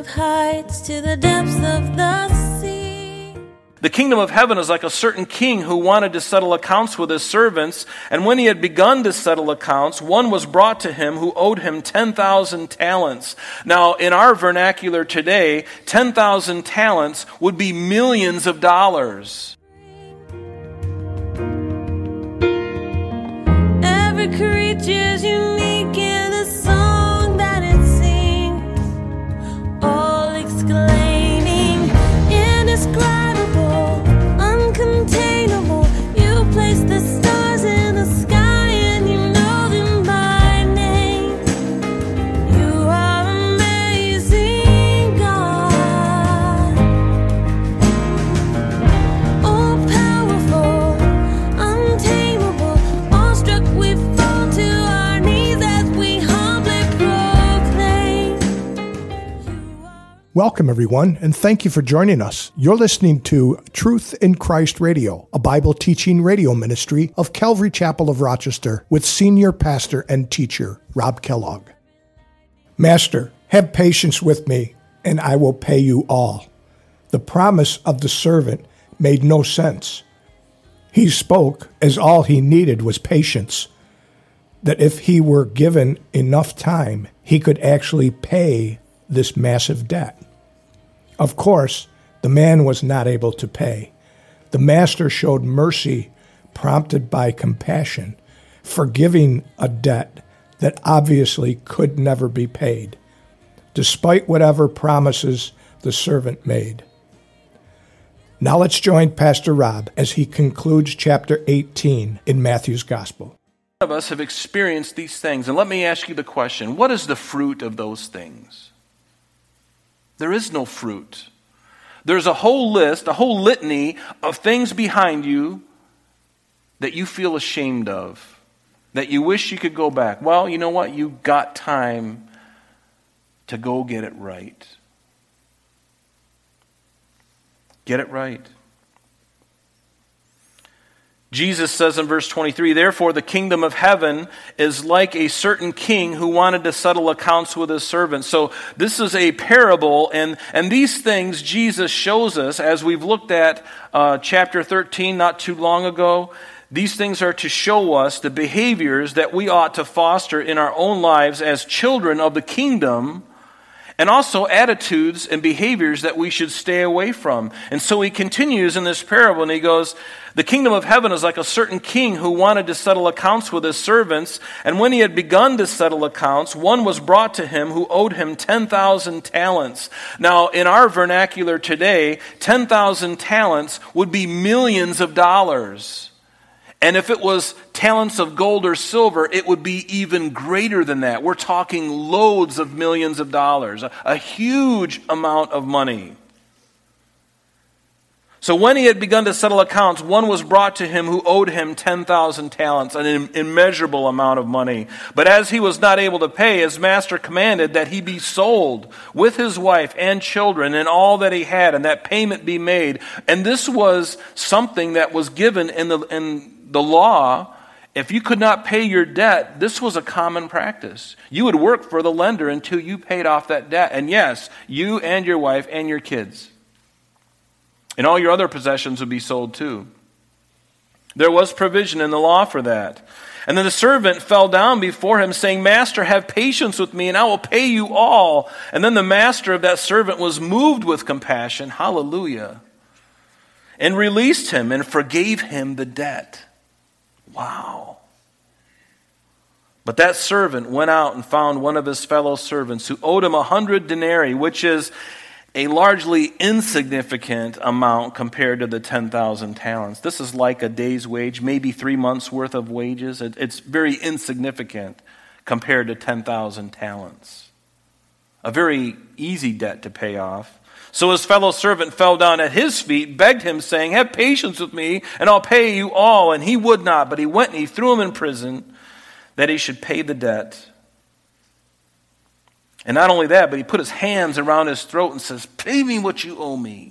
smooth heights to the depths of the sea. The kingdom of heaven is like a certain king who wanted to settle accounts with his servants, and when he had begun to settle accounts, one was brought to him who owed him 10,000 talents. Now, in our vernacular today, 10,000 talents would be millions of dollars. Every creature's unique in a song that it sings, all exclaiming, indescribable, uncontainable. You place the stars in the sky and you know them by name. You are amazing, God. All powerful, untamable, awestruck we fall to our knees as we humbly proclaim. You are. Welcome, everyone, and thank you for joining us. You're listening to Truth in Christ Radio, a Bible teaching radio ministry of Calvary Chapel of Rochester with senior pastor and teacher Rob Kellogg. Master, have patience with me, and I will pay you all. The promise of the servant made no sense. He spoke as all he needed was patience, that if he were given enough time, he could actually pay this massive debt. Of course, the man was not able to pay. The master showed mercy, prompted by compassion, forgiving a debt that obviously could never be paid, despite whatever promises the servant made. Now let's join Pastor Rob as he concludes chapter 18 in Matthew's Gospel. None of us have experienced these things, and let me ask you the question, what is the fruit of those things? There is no fruit. There's a whole list, a whole litany of things behind you that you feel ashamed of, that you wish you could go back. Well, you know what? You got time to go get it right. Get it right. Jesus says in verse 23, therefore the kingdom of heaven is like a certain king who wanted to settle accounts with his servants. So this is a parable, and these things Jesus shows us as we've looked at chapter 13 not too long ago. These things are to show us the behaviors that we ought to foster in our own lives as children of the kingdom, and also attitudes and behaviors that we should stay away from. And so he continues in this parable and he goes, the kingdom of heaven is like a certain king who wanted to settle accounts with his servants. And when he had begun to settle accounts, one was brought to him who owed him 10,000 talents. Now, in our vernacular today, 10,000 talents would be millions of dollars. And if it was talents of gold or silver, it would be even greater than that. We're talking loads of millions of dollars, a huge amount of money. So when he had begun to settle accounts, one was brought to him who owed him 10,000 talents, an immeasurable amount of money. But as he was not able to pay, his master commanded that he be sold with his wife and children and all that he had, and that payment be made. And this was something that was given in the law. If you could not pay your debt, this was a common practice. You would work for the lender until you paid off that debt. And yes, you and your wife and your kids. And all your other possessions would be sold too. There was provision in the law for that. And then the servant fell down before him, saying, Master, have patience with me, and I will pay you all. And then the master of that servant was moved with compassion, hallelujah, and released him and forgave him the debt. Wow. But that servant went out and found one of his fellow servants who owed him 100 denarii, which is a largely insignificant amount compared to the 10,000 talents. This is like a day's wage, maybe 3 months' worth of wages. It's very insignificant compared to 10,000 talents. A very easy debt to pay off. So his fellow servant fell down at his feet, begged him, saying, have patience with me, and I'll pay you all. And he would not, but he went and he threw him in prison, that he should pay the debt. And not only that, but he put his hands around his throat and says, pay me what you owe me.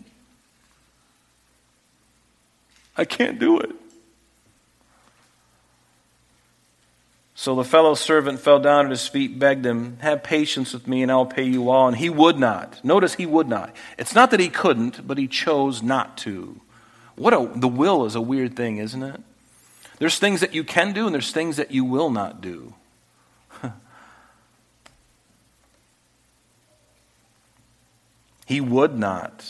I can't do it. So the fellow servant fell down at his feet, begged him, have patience with me and I'll pay you all. And he would not. Notice he would not. It's not that he couldn't, but he chose not to. The will is a weird thing, isn't it? There's things that you can do and there's things that you will not do. He would not.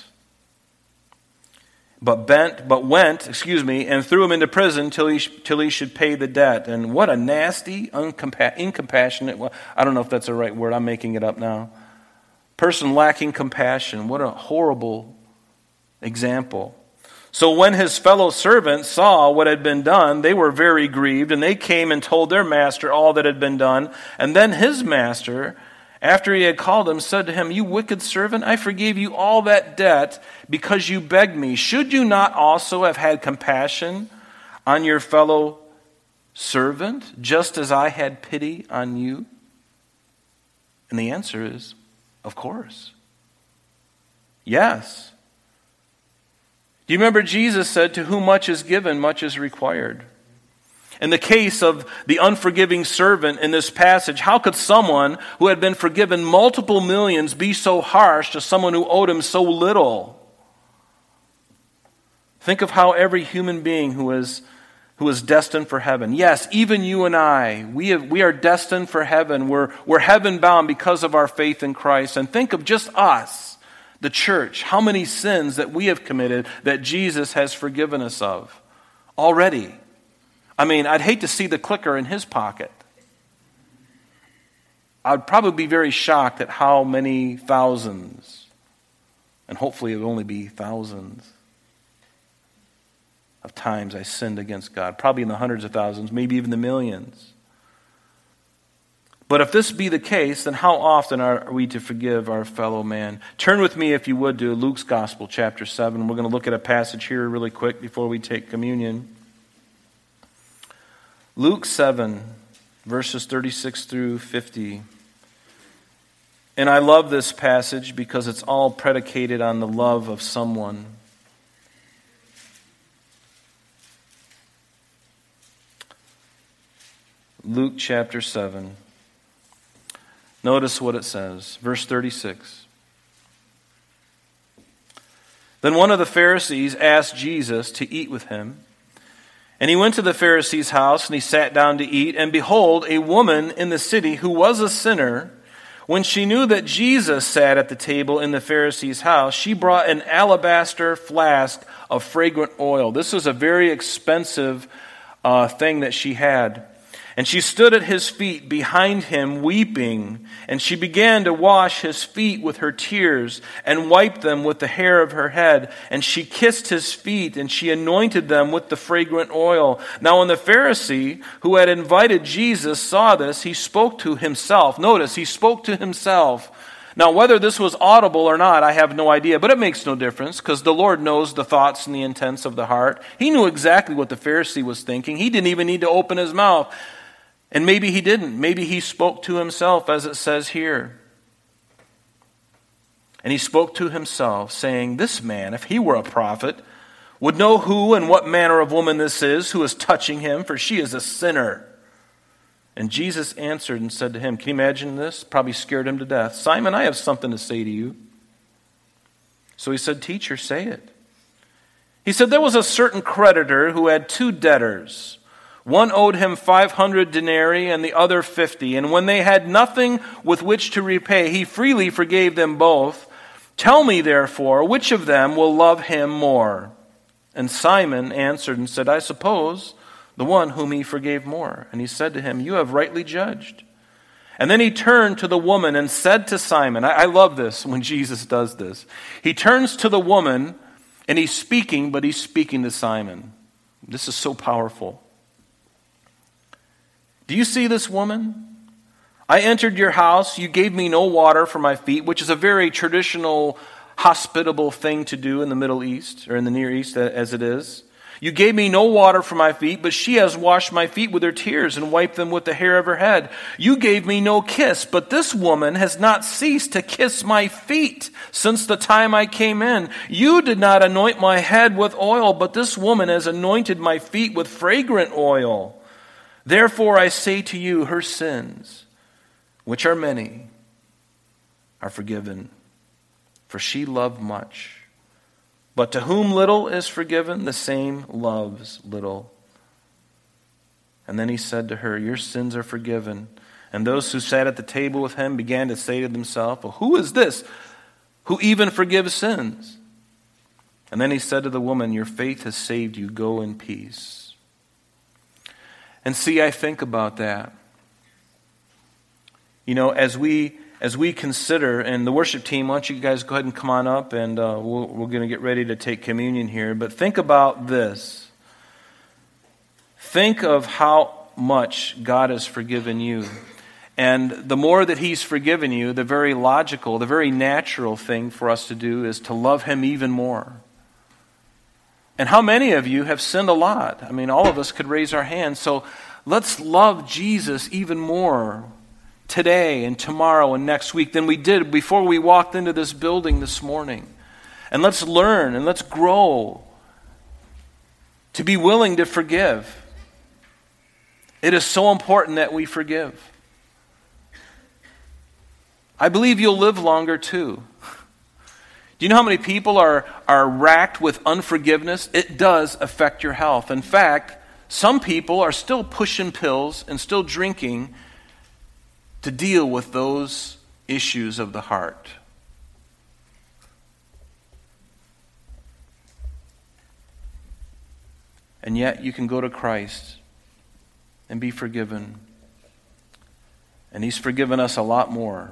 But went, and threw him into prison till he should pay the debt. And what a nasty, incompassionate, I don't know if that's the right word, I'm making it up now. Person lacking compassion. What a horrible example. So when his fellow servants saw what had been done, they were very grieved, and they came and told their master all that had been done. And then his master, after he had called him, said to him, you wicked servant, I forgave you all that debt because you begged me. Should you not also have had compassion on your fellow servant, just as I had pity on you? And the answer is, of course. Yes. Do you remember Jesus said, to whom much is given, much is required? In the case of the unforgiving servant in this passage, how could someone who had been forgiven multiple millions be so harsh to someone who owed him so little? Think of how every human being who is destined for heaven. Yes, even you and I, we are destined for heaven. We're heaven bound because of our faith in Christ. And think of just us, the church, how many sins that we have committed that Jesus has forgiven us of already. I mean, I'd hate to see the clicker in his pocket. I'd probably be very shocked at how many thousands, and hopefully it would only be thousands, of times I sinned against God. Probably in the hundreds of thousands, maybe even the millions. But if this be the case, then how often are we to forgive our fellow man? Turn with me, if you would, to Luke's Gospel, chapter 7. We're going to look at a passage here really quick before we take communion. Luke 7, verses 36 through 50. And I love this passage because it's all predicated on the love of someone. Luke chapter 7. Notice what it says. Verse 36. Then one of the Pharisees asked Jesus to eat with him. And he went to the Pharisee's house, and he sat down to eat. And behold, a woman in the city who was a sinner, when she knew that Jesus sat at the table in the Pharisee's house, she brought an alabaster flask of fragrant oil. This was a very expensive thing that she had. And she stood at his feet behind him, weeping. And she began to wash his feet with her tears and wiped them with the hair of her head. And she kissed his feet, and she anointed them with the fragrant oil. Now when the Pharisee who had invited Jesus saw this, he spoke to himself. Notice, he spoke to himself. Now, whether this was audible or not, I have no idea, but it makes no difference because the Lord knows the thoughts and the intents of the heart. He knew exactly what the Pharisee was thinking. He didn't even need to open his mouth. And maybe he didn't. Maybe he spoke to himself, as it says here. And he spoke to himself, saying, this man, if he were a prophet, would know who and what manner of woman this is who is touching him, for she is a sinner. And Jesus answered and said to him, can you imagine this? Probably scared him to death. Simon, I have something to say to you. So he said, teacher, say it. He said, there was a certain creditor who had 2 debtors. One owed him 500 denarii and the other 50. And when they had nothing with which to repay, he freely forgave them both. Tell me, therefore, which of them will love him more? And Simon answered and said, I suppose the one whom he forgave more. And he said to him, you have rightly judged. And then he turned to the woman and said to Simon, I love this when Jesus does this. He turns to the woman and he's speaking, but he's speaking to Simon. This is so powerful. Do you see this woman? I entered your house. You gave me no water for my feet, which is a very traditional, hospitable thing to do in the Middle East, or in the Near East as it is. You gave me no water for my feet, but she has washed my feet with her tears and wiped them with the hair of her head. You gave me no kiss, but this woman has not ceased to kiss my feet since the time I came in. You did not anoint my head with oil, but this woman has anointed my feet with fragrant oil. Therefore I say to you, her sins, which are many, are forgiven, for she loved much. But to whom little is forgiven, the same loves little. And then he said to her, your sins are forgiven. And those who sat at the table with him began to say to themselves, well, who is this who even forgives sins? And then he said to the woman, your faith has saved you. Go in peace. And see, I think about that. You know, as we consider, and the worship team, why don't you guys go ahead and come on up, and we're going to get ready to take communion here. But think about this. Think of how much God has forgiven you. And the more that he's forgiven you, the very logical, the very natural thing for us to do is to love him even more. And how many of you have sinned a lot? I mean, all of us could raise our hands. So let's love Jesus even more today and tomorrow and next week than we did before we walked into this building this morning. And let's learn and let's grow to be willing to forgive. It is so important that we forgive. I believe you'll live longer too. Do you know how many people are racked with unforgiveness? It does affect your health. In fact, some people are still pushing pills and still drinking to deal with those issues of the heart. And yet you can go to Christ and be forgiven. And he's forgiven us a lot more.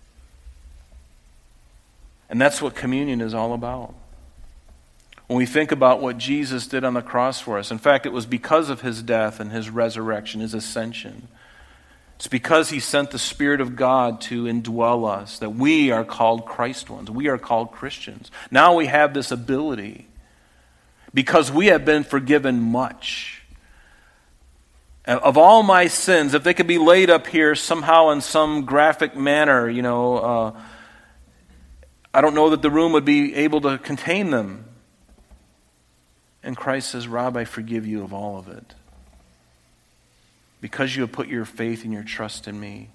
And that's what communion is all about. When we think about what Jesus did on the cross for us, in fact, it was because of his death and his resurrection, his ascension. It's because he sent the Spirit of God to indwell us that we are called Christ ones. We are called Christians. Now we have this ability because we have been forgiven much. Of all my sins, if they could be laid up here somehow in some graphic manner, I don't know that the room would be able to contain them. And Christ says, Rob, I forgive you of all of it. Because you have put your faith and your trust in me.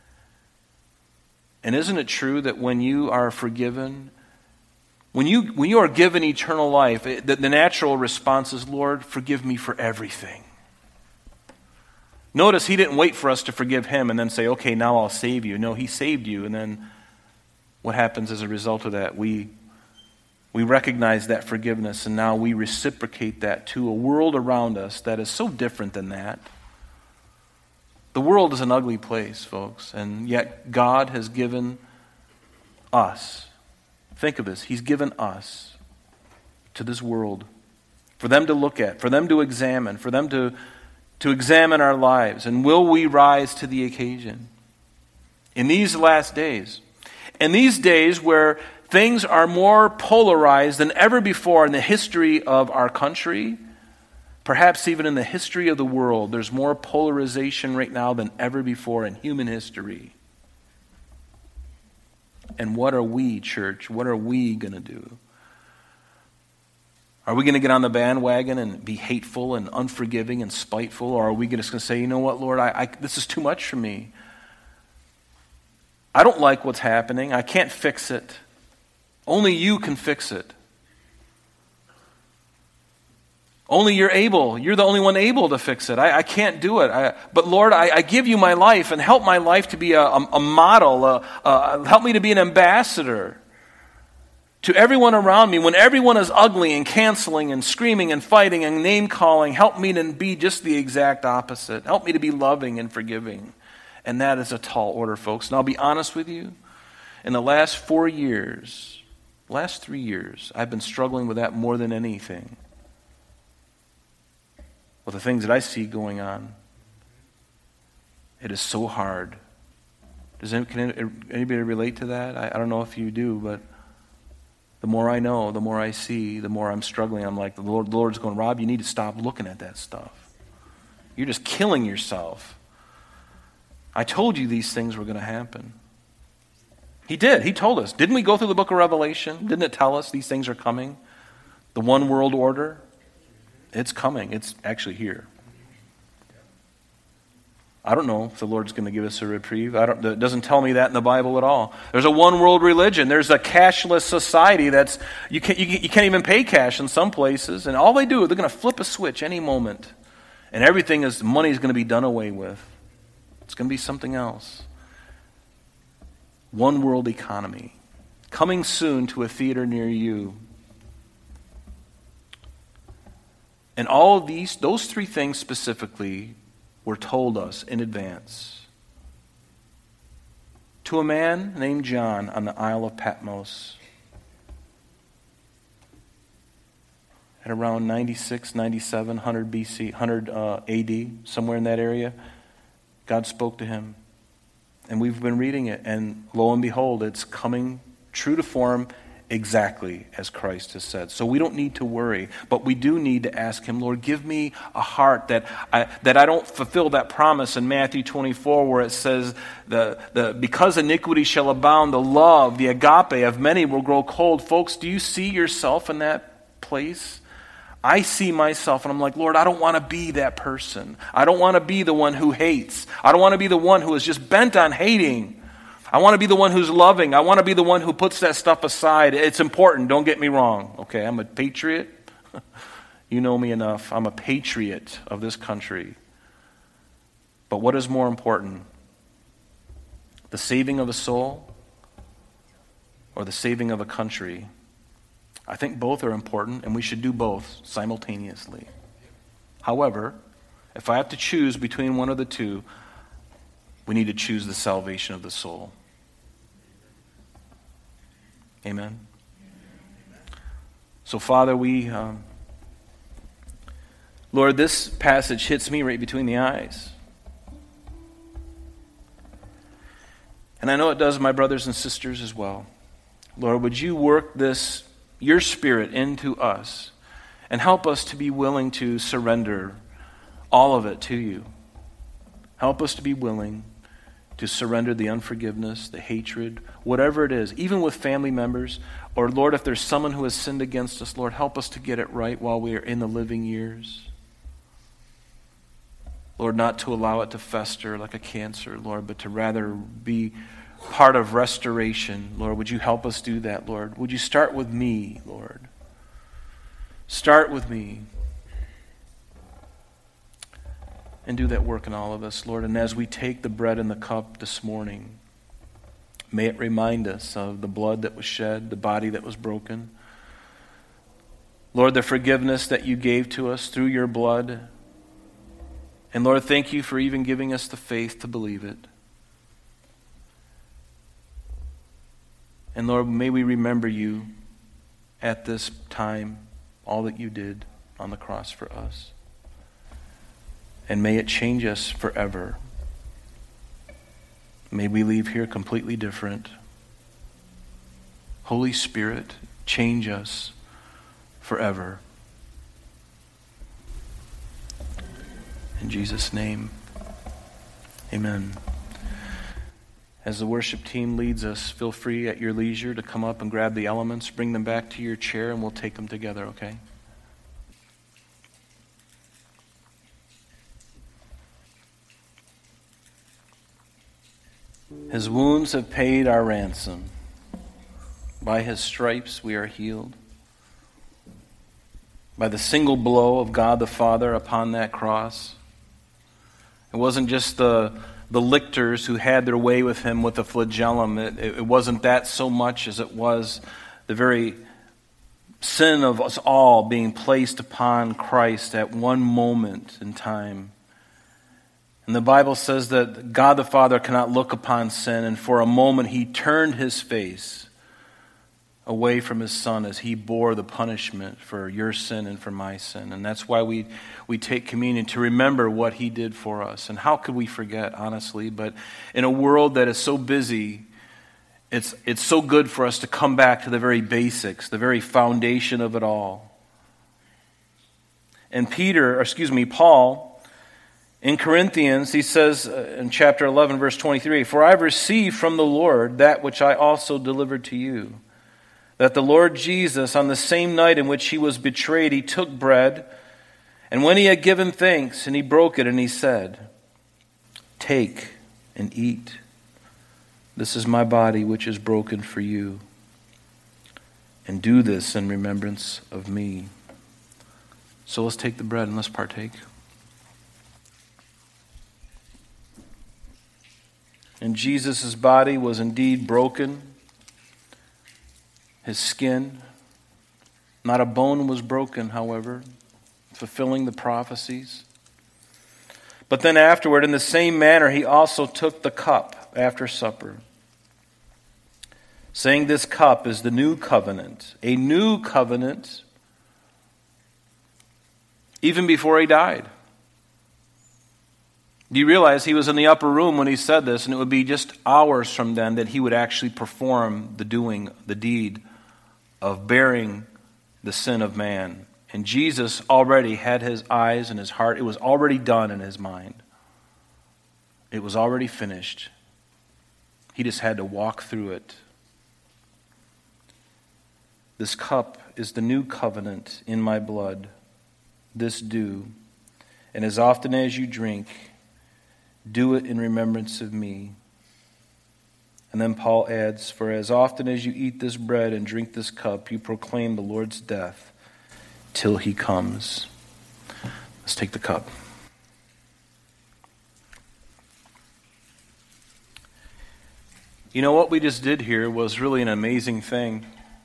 And isn't it true that when you are forgiven, when you are given eternal life, the natural response is, Lord, forgive me for everything. Notice he didn't wait for us to forgive him and then say, okay, now I'll save you. No, he saved you, and then what happens as a result of that? We recognize that forgiveness, and now we reciprocate that to a world around us that is so different than that. The world is an ugly place, folks, and yet God has given us, think of this, he's given us to this world for them to look at, for them to examine, for them to examine our lives. And will we rise to the occasion? In these last days, in these days where things are more polarized than ever before in the history of our country, perhaps even in the history of the world, there's more polarization right now than ever before in human history. And what are we, church? What are we going to do? Are we going to get on the bandwagon and be hateful and unforgiving and spiteful? Or are we just going to say, you know what, Lord, this is too much for me. I don't like what's happening. I can't fix it. Only you can fix it. Only you're able. You're the only one able to fix it. I can't do it. But Lord, I give you my life, and help my life to be a model. Help me to be an ambassador to everyone around me. When everyone is ugly and canceling and screaming and fighting and name-calling, help me to be just the exact opposite. Help me to be loving and forgiving. And that is a tall order, folks. And I'll be honest with you. In the last 3 years, I've been struggling with that more than anything. With the things that I see going on. It is so hard. Can anybody relate to that? I don't know if you do, but the more I know, the more I see, the more I'm struggling. I'm like, the Lord's going, Rob, you need to stop looking at that stuff. You're just killing yourself. I told you these things were going to happen. He did. He told us. Didn't we go through the book of Revelation? Didn't it tell us these things are coming? The one world order? It's coming. It's actually here. I don't know if the Lord's going to give us a reprieve. It doesn't tell me that in the Bible at all. There's a one-world religion. There's a cashless society that's you can't even pay cash in some places. And all they do, they're going to flip a switch any moment. And money is going to be done away with. It's going to be something else. One-world economy. Coming soon to a theater near you. And all of those three things specifically were told us in advance. To a man named John on the Isle of Patmos. At around 96, 97, 100 BC, 100 AD, somewhere in that area, God spoke to him. And we've been reading it, and lo and behold, it's coming true to form exactly as Christ has said. So we don't need to worry, but we do need to ask him, Lord, give me a heart that I don't fulfill that promise in Matthew 24 where it says, because iniquity shall abound, the love, the agape of many will grow cold. Folks, do you see yourself in that place? I see myself and I'm like, Lord, I don't want to be that person. I don't want to be the one who hates. I don't want to be the one who is just bent on hating. I want to be the one who's loving. I want to be the one who puts that stuff aside. It's important, don't get me wrong. Okay, I'm a patriot. You know me enough. I'm a patriot of this country. But what is more important? The saving of a soul or the saving of a country? I think both are important, and we should do both simultaneously. However, if I have to choose between one of the two, we need to choose the salvation of the soul. Amen? So, Father, Lord, this passage hits me right between the eyes. And I know it does my brothers and sisters as well. Lord, would you work your Spirit into us and help us to be willing to surrender all of it to you. Help us to be willing to surrender the unforgiveness, the hatred, whatever it is, even with family members. Or, Lord, if there's someone who has sinned against us, Lord, help us to get it right while we are in the living years. Lord, not to allow it to fester like a cancer, Lord, but to rather be part of restoration. Lord, would you help us do that, Lord? Would you start with me, Lord? Start with me. And do that work in all of us, Lord. And as we take the bread and the cup this morning, may it remind us of the blood that was shed, the body that was broken. Lord, the forgiveness that you gave to us through your blood. And Lord, thank you for even giving us the faith to believe it. And Lord, may we remember you at this time, all that you did on the cross for us. And may it change us forever. May we leave here completely different. Holy Spirit, change us forever. In Jesus' name, amen. As the worship team leads us, feel free at your leisure to come up and grab the elements, bring them back to your chair, and we'll take them together, okay? His wounds have paid our ransom. By his stripes we are healed. By the single blow of God the Father upon that cross. It wasn't just the lictors who had their way with him with the flagellum. It wasn't that so much as it was the very sin of us all being placed upon Christ at one moment in time. And the Bible says that God the Father cannot look upon sin, and for a moment he turned his face away from his Son as he bore the punishment for your sin and for my sin. And that's why we take communion, to remember what he did for us. And how could we forget, honestly? But in a world that is so busy, it's so good for us to come back to the very basics, the very foundation of it all. And Paul, in Corinthians, he says in chapter 11, verse 23, "For I have received from the Lord that which I also delivered to you, that the Lord Jesus, on the same night in which he was betrayed, he took bread, and when he had given thanks, and he broke it, and he said, Take and eat. This is my body, which is broken for you. And do this in remembrance of me." So let's take the bread and let's partake. And Jesus' body was indeed broken. His skin, not a bone was broken, however, fulfilling the prophecies. But then afterward, in the same manner, he also took the cup after supper, saying, "This cup is the new covenant," a new covenant, even before he died. Do you realize he was in the upper room when he said this, and it would be just hours from then that he would actually perform the deed of bearing the sin of man. And Jesus already had his eyes and his heart. It was already done in his mind. It was already finished. He just had to walk through it. "This cup is the new covenant in my blood. This do, and as often as you drink, do it in remembrance of me." And then Paul adds, "For as often as you eat this bread and drink this cup, you proclaim the Lord's death till he comes." Let's take the cup. You know, what we just did here was really an amazing thing.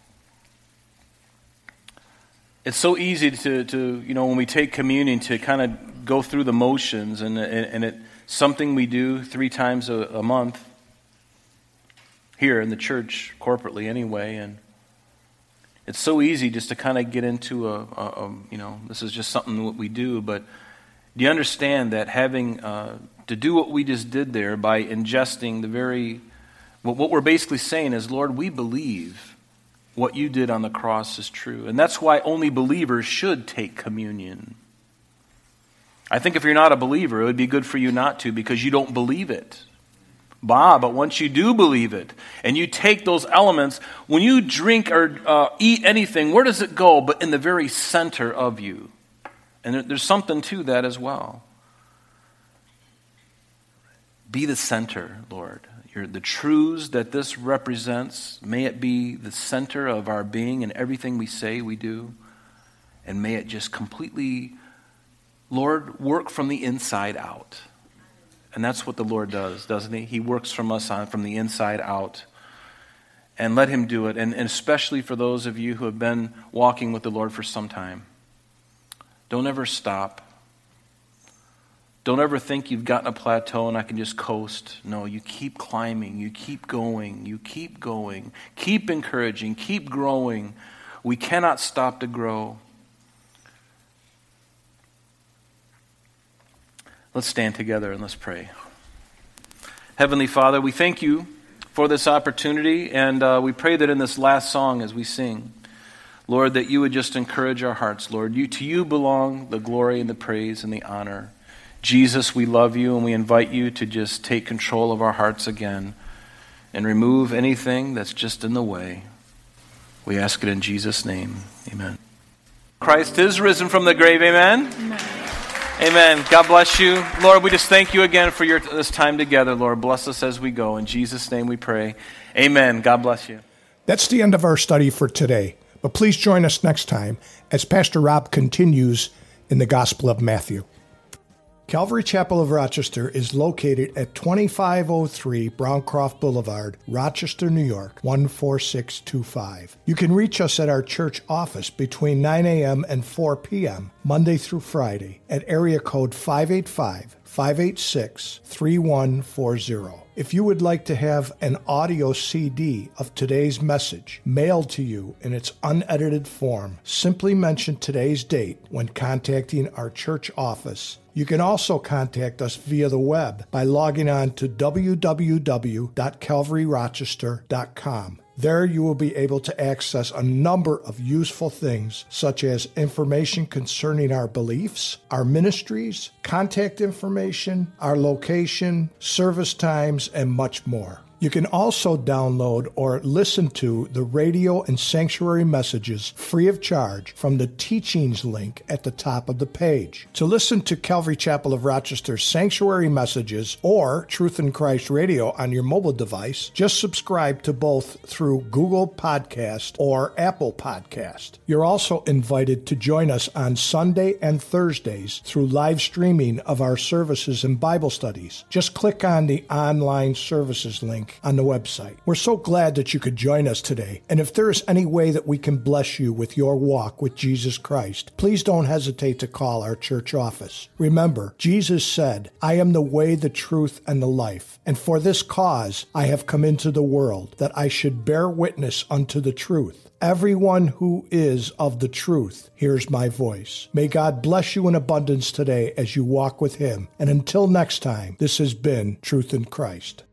It's so easy to when we take communion, to kind of go through the motions, and it's something we do 3 times a month here in the church, corporately anyway, and it's so easy just to kind of get into this is just something that we do. But do you understand that having to do what we just did there by ingesting what we're basically saying is, Lord, we believe what you did on the cross is true. And that's why only believers should take communion. I think if you're not a believer, it would be good for you not to, because you don't believe it. But once you do believe it, and you take those elements, when you drink or eat anything, where does it go? But in the very center of you. And there's something to that as well. Be the center, Lord. The truths that this represents, may it be the center of our being and everything we say we do. And may it just completely, Lord, work from the inside out. And that's what the Lord does, doesn't he? He works from us from the inside out. And let him do it. And especially for those of you who have been walking with the Lord for some time. Don't ever stop. Don't ever think you've gotten a plateau and I can just coast. No, you keep climbing. You keep going. You keep going. Keep encouraging. Keep growing. We cannot stop to grow. Let's stand together and let's pray. Heavenly Father, we thank you for this opportunity, and we pray that in this last song as we sing, Lord, that you would just encourage our hearts, Lord. To you belong the glory and the praise and the honor. Jesus, we love you, and we invite you to just take control of our hearts again and remove anything that's just in the way. We ask it in Jesus' name. Amen. Christ is risen from the grave. Amen? Amen. Amen. God bless you. Lord, we just thank you again for this time together, Lord. Bless us as we go. In Jesus' name we pray. Amen. God bless you. That's the end of our study for today. But please join us next time as Pastor Rob continues in the Gospel of Matthew. Calvary Chapel of Rochester is located at 2503 Browncroft Boulevard, Rochester, New York, 14625. You can reach us at our church office between 9 a.m. and 4 p.m., Monday through Friday, at area code 585-586-3140. If you would like to have an audio CD of today's message mailed to you in its unedited form, simply mention today's date when contacting our church office. You can also contact us via the web by logging on to www.calvaryrochester.com. There you will be able to access a number of useful things, such as information concerning our beliefs, our ministries, contact information, our location, service times, and much more. You can also download or listen to the radio and sanctuary messages free of charge from the teachings link at the top of the page. To listen to Calvary Chapel of Rochester sanctuary messages or Truth in Christ Radio on your mobile device, just subscribe to both through Google Podcast or Apple Podcast. You're also invited to join us on Sunday and Thursdays through live streaming of our services and Bible studies. Just click on the online services link on the website. We're so glad that you could join us today. And if there is any way that we can bless you with your walk with Jesus Christ, please don't hesitate to call our church office. Remember, Jesus said, "I am the way, the truth, and the life. And for this cause I have come into the world, that I should bear witness unto the truth. Everyone who is of the truth hears my voice." May God bless you in abundance today as you walk with Him. And until next time, this has been Truth in Christ.